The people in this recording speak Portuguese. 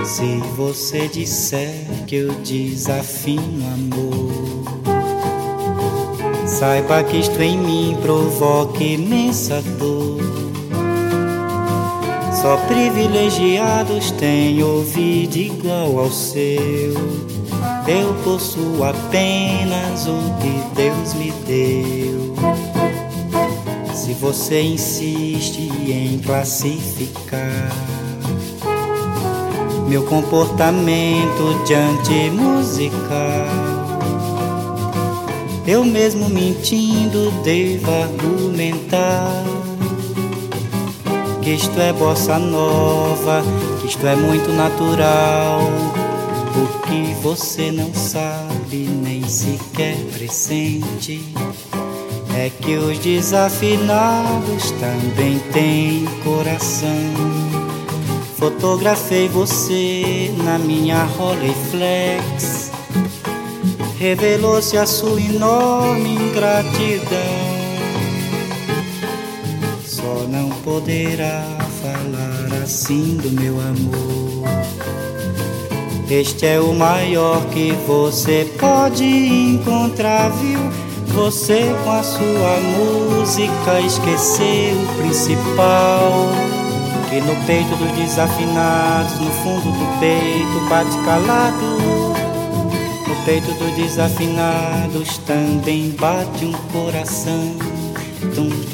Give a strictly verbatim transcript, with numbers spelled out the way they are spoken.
Se você disser que eu desafino amor, saiba que isto em mim provoca imensa dor. Só privilegiados têm ouvido igual ao seu. Eu possuo apenas o que Deus me deu. Se você insiste em classificar meu comportamento diante musical, eu mesmo mentindo devo argumentar que isto é bossa nova, que isto é muito natural. O que você não sabe nem sequer pressente é que os desafinados também têm coração. Fotografei você na minha Rolleiflex, revelou-se a sua enorme ingratidão. Só não poderá falar assim do meu amor. Este é o maior que você pode encontrar, viu? Você com a sua música esqueceu o principal, que no peito dos desafinados, no fundo do peito bate calado. No peito dos desafinados também bate um coração. Tum,